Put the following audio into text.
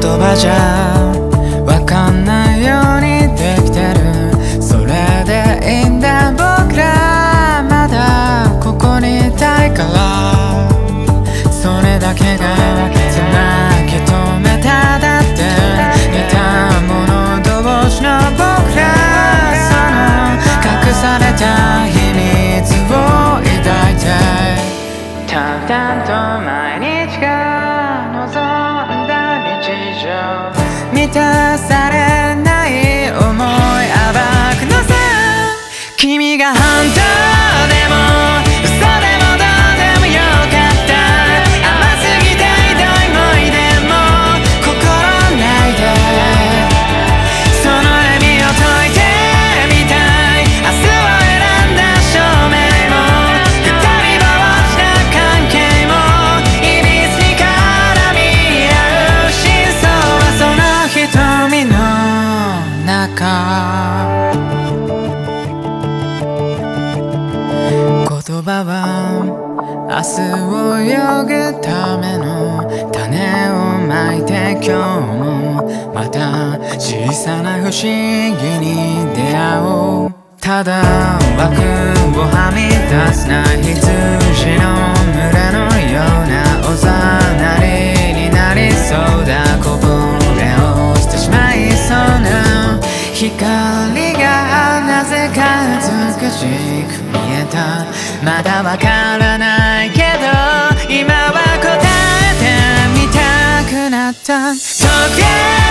葉じゃわかんないようにできてる。それでいいんだ僕ら、まだここにいたいから。それだけが繋ぎ止めた。だって似た者同士の僕ら、その隠された秘密を抱いて、淡々と毎日が望んだ日常、満たされない想い暴くのさ。君が本当でも嘘でもどうでもよかった。甘すぎてひどい思い出も心ないで、その意味を解いてみたい。明日を選んだ証明も二人ぼっちな関係もいびつに絡み合う真相はその瞳の中。言葉は明日を泳ぐための種をまいて、今日もまた小さな不思議に出会おう。ただ枠をはみ出すな羊の群れのようなおざなりになりそうだ。こぼれ落ちてしまいそうな光がなぜか美しく見えた。まだわからないけど今は答えてみたくなった。時計